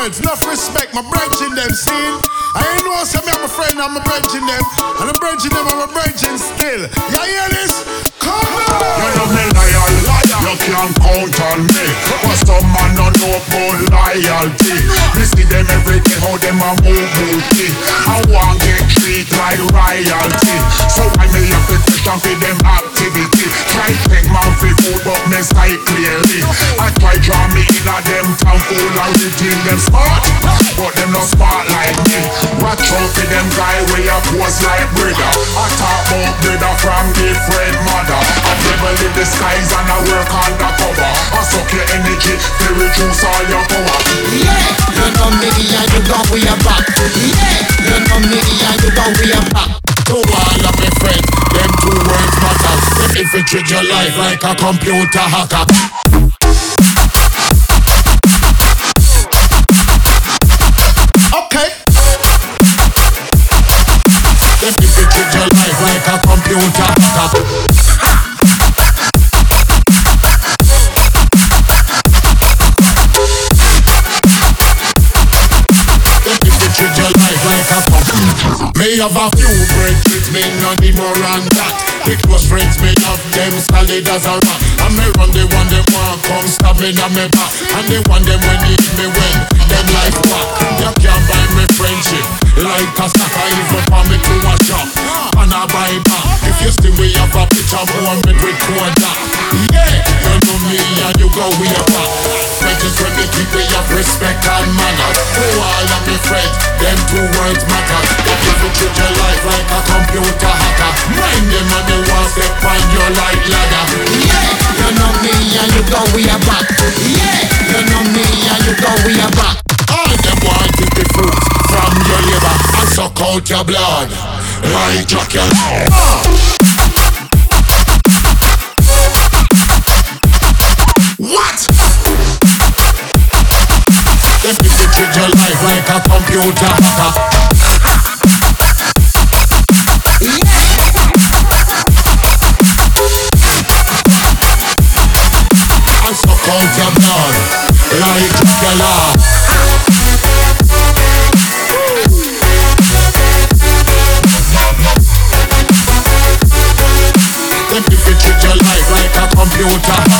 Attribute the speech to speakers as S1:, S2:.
S1: words, enough respect, my brethren them, see? I ain't know some me, I'm a friend, I'm a brethren them. And I'm brethren them, I'm a brethren still. You hear this? Come on!
S2: You know me loyal, you can't count on me. But some man don't know about loyalty. Me see them every day, how them a move booty. I want get treat like royalty. So I may have to question for them activity. Try take man for food, but me sight clearly. I try draw me in a them town full of routine. Them smart, but them not smart like me. Watch out for them guy where you pose like brother. I talk about brother from different mother. I never live the skies and I work undercover. I suck your energy to reduce all your power.
S3: Yeah, you know me and you know we are back. Yeah, you know me and you know we are back.
S2: To all of my friends, them two words matter. Them infiltrate your life like a computer hacker.
S1: Okay.
S2: Them infiltrate your life like a computer hacker. Me have a few friends, me not the more than that. The close friends, me have them solid as a rock. And me run the one them want come stab me on me back. And the one them when need me when them life back. You can't buy me friendship like a sucker even for me to a shop. And I buy back if you see we have a picture moment with quarter. Yeah, you know me and you go way back. Friends when they keep me have respect and manners. To all of me friends, them two words matter. Treat your life like a computer hacker. Mind them and they want step on your light ladder.
S3: Yeah, you know me and you know we are back. Yeah, you know me and you know we are back.
S2: All them want is the fruits from your liver and suck out your blood like chocolate. What? Them people treat your life like a computer hacker. Out your blood like chocolate. Them people treat your life like a computer.